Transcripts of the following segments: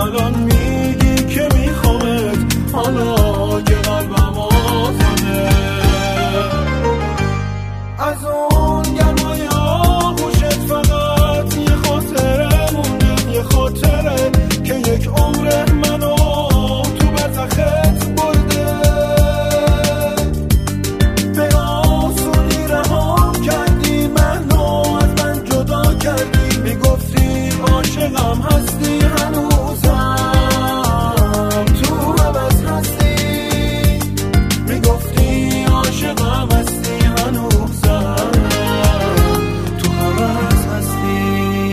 الان میگی که میخوامت، حالا که قلبم آزاده. از اون گرمای آغوشت فقط یه خاطره مونده، یه خاطره که یک عمر منو تو برزخت برده. به آسونی رهام کردی منو، از من جدا کردی، میگفتی عاشقم هستی، هنوزم تو عوض هستی. میگفتی عاشقم هستی، هنوزم تو عوض هستی.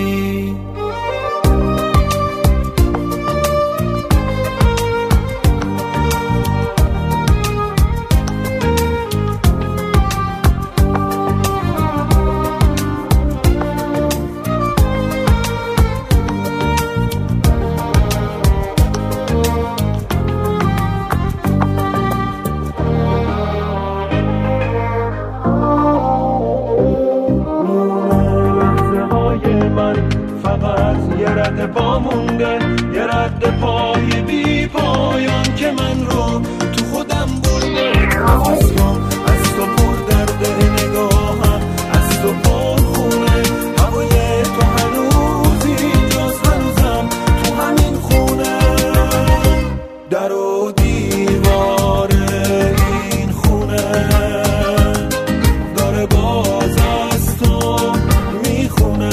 فقط یه رد پا مونده، یه رد پای بی پایان که من رو تو خودم برده. نفسم از تو پر درده، نگاهم از تو پر خونه، هوای تو هنوز اینجاست، هنوزم تو همین خونه. در و دیوار این خونه داره باز از تو میخونه،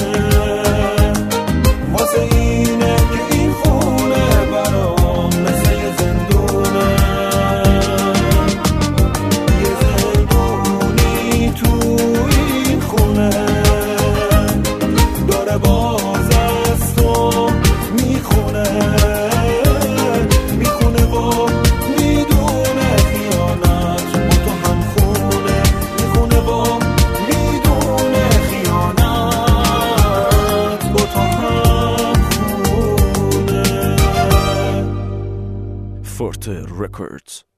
واسه اینه که این خونه برام مثل یه زندونه. یه زندونی تو این خونه داره باز از تو میخونه، میخونه و میدونه خیانت با تو هم خونه، میخونه و میدونه خیانت با تو هم خونه. Forte Records.